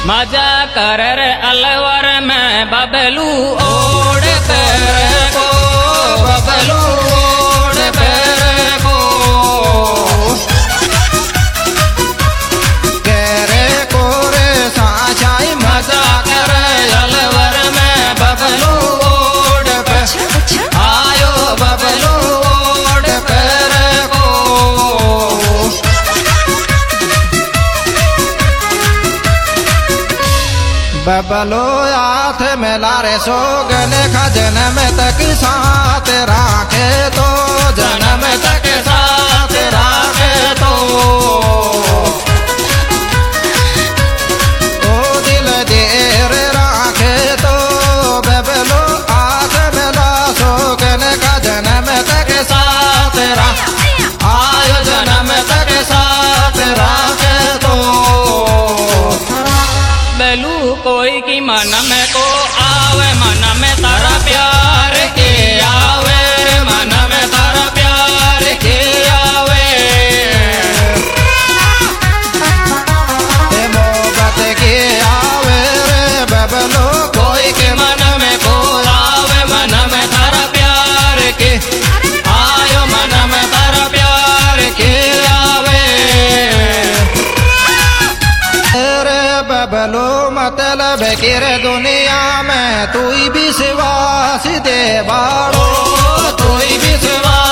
मजा कर अलवर में बबलू ओढ़ कर को, बबलू ओढ़ कर को करे को रे साचाई। मजा कर अलवर में बबलू ओढ़ कर आयो, बबलू ओढ़ कर को। बबलो हाथ में लारे सोगन खा जन्म तक साथ राखे तो, जन्म तक साथ राखे तो। ओ दिल देर राखे तो, बबलो हाथ में ला सोगन खा जन्म तक साथ राखे आयो, जन्म तक साथ राखे तो। बबलू कोई की मन में को आवे, मन में तारा प्यार के आवे, मन में तारा प्यार के आवे। मोहब्बत के आवे रे बबलू कोई के मन में को आवे, मन में तारा प्यार के आयो, मन में तारा प्यार के आवे। बबलू मतलब किर दुनिया में तू ही विश्वास दे बाड़ो, तू ही विश्वास